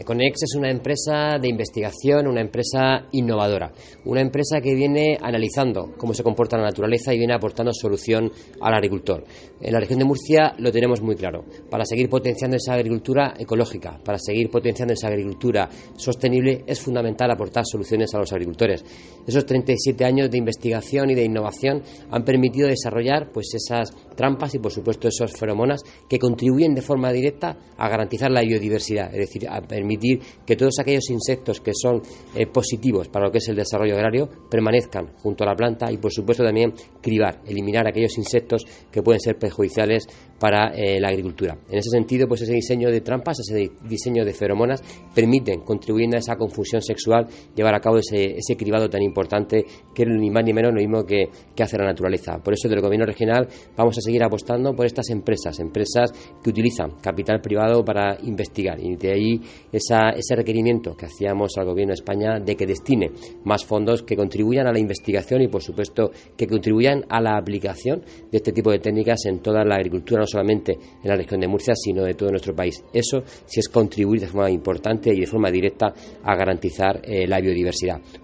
Econex es una empresa de investigación, una empresa innovadora, una empresa que viene analizando cómo se comporta la naturaleza y viene aportando solución al agricultor. En la región de Murcia lo tenemos muy claro. Para seguir potenciando esa agricultura ecológica, para seguir potenciando esa agricultura sostenible, es fundamental aportar soluciones a los agricultores. Esos 37 años de investigación y de innovación han permitido desarrollar esas trampas y, por supuesto, esos feromonas que contribuyen de forma directa a garantizar la biodiversidad, es decir, a permitir que todos aquellos insectos que son positivos para lo que es el desarrollo agrario permanezcan junto a la planta y, por supuesto, también eliminar aquellos insectos que pueden ser perjudiciales para la agricultura. En ese sentido, ese diseño de trampas, ese diseño de feromonas permiten, contribuyendo a esa confusión sexual, llevar a cabo ese cribado tan importante que ni más ni menos lo mismo que hace la naturaleza. Por eso, del Gobierno regional vamos a seguir apostando por estas empresas que utilizan capital privado para investigar, y de ahí ese requerimiento que hacíamos al Gobierno de España de que destine más fondos que contribuyan a la investigación y, por supuesto, que contribuyan a la aplicación de este tipo de técnicas en toda la agricultura, no solamente en la región de Murcia, sino de todo nuestro país. Eso sí es contribuir de forma importante y de forma directa a garantizar la biodiversidad.